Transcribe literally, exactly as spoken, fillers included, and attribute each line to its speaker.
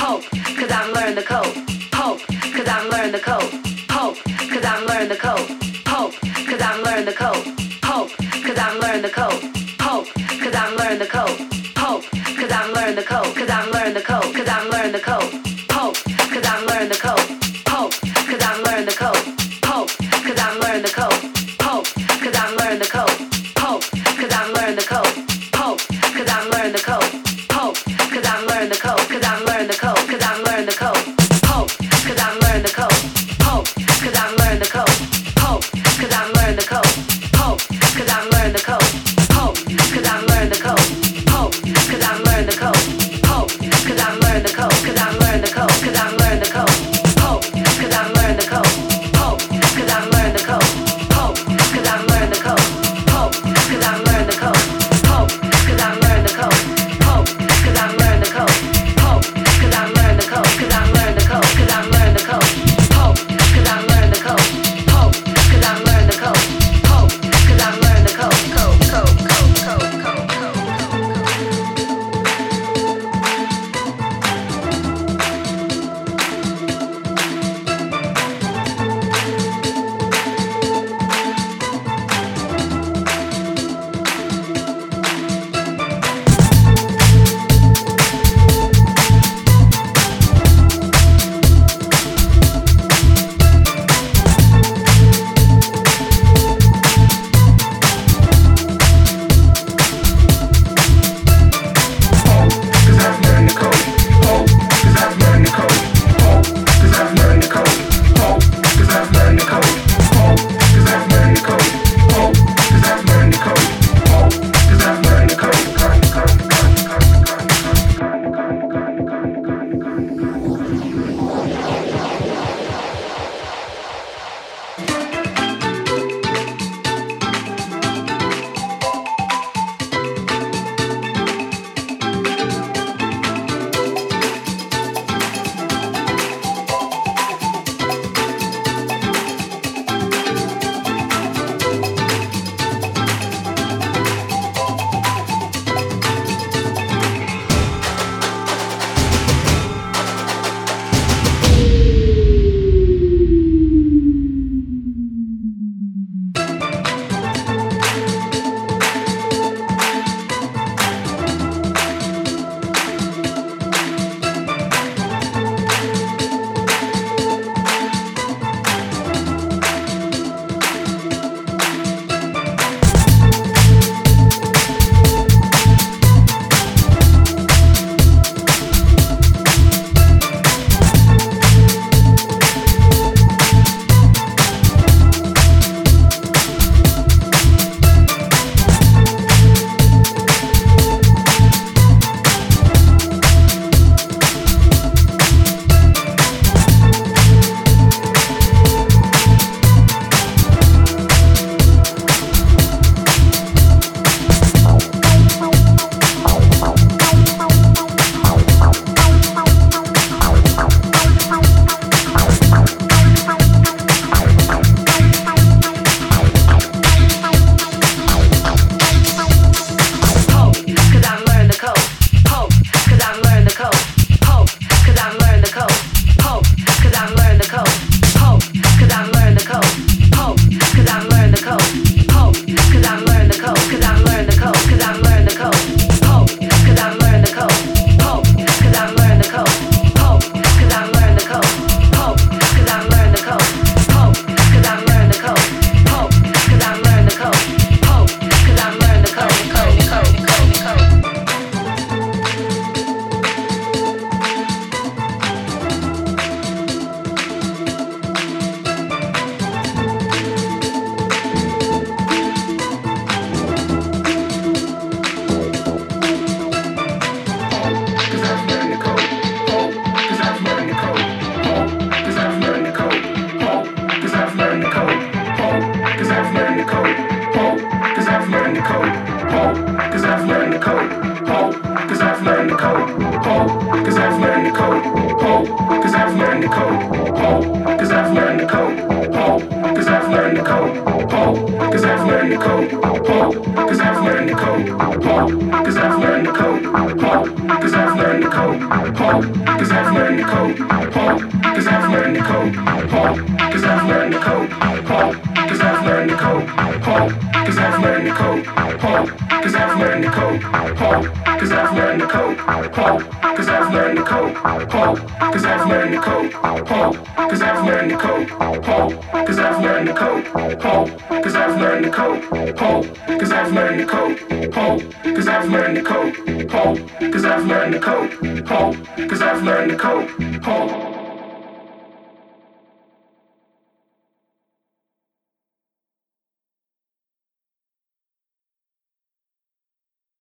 Speaker 1: Hope, cause I've learned the code. Hope, cause I've learned the code. Hope, cause I've learned the code. Hope, cause I've learned the code. Hope, cause I've learned the code. Hope, cause I've learned the code. Hope, cause I've learned the code. Cause I've learned the code. Cause I've learned the code. Hope, cause I've learned the code. Hope, cause I've learned the code. Hope, cause I've learned the code. Hope, cause I've learned the code. Hope, cause I've learned the code. Hope, cause I've learned the code. Hope, cause I've learned the code. Cause I've learned the code. Cause I've learned the code. Hope, cause I've learned the code. Hope, cause I've learned the code. Hope, cause I've learned the code. Hope, cause I've learned the code. Hope, cause I've learned the code. Hope, cause I've learned the code. Hope, cause I've learned the code. Cause I've learned the code. Cause I've learned the code. Hope, cause I've learned the code. Hope, cause I've learned the code. Hope, cause I've learned the code. Hope, cause I've learned the code. Hope, cause I've learned the code. Hope, cause I've learned the code. Hope, cause I've learned the code. Cause I've learned the code. Cause I've learned the code. Hope, cause I've learned the code. Hope, cause I've learned the code. Hope, cause I've learned the code. Code, code, code, code, code, code,
Speaker 2: Cause cause I've learned to cope, hope, cause I've learned to cope, hope, cause I've learned to cope, hope, cause I've learned to cope, hope, cause I've learned to cope, hope, cause I've learned to cope, hope, cause I've learned to cope, hope, cause I've learned to cope, hope, cause I've learned to cope, hope, cause I've learned to cope, hope, cause I've learned to cope, hope, cause I've learned to cope, hope, cause I've learned to cope, hope, cause I've learned to cope, hope, cause I've learned to cope, hope, cause I've learned to cope, hope.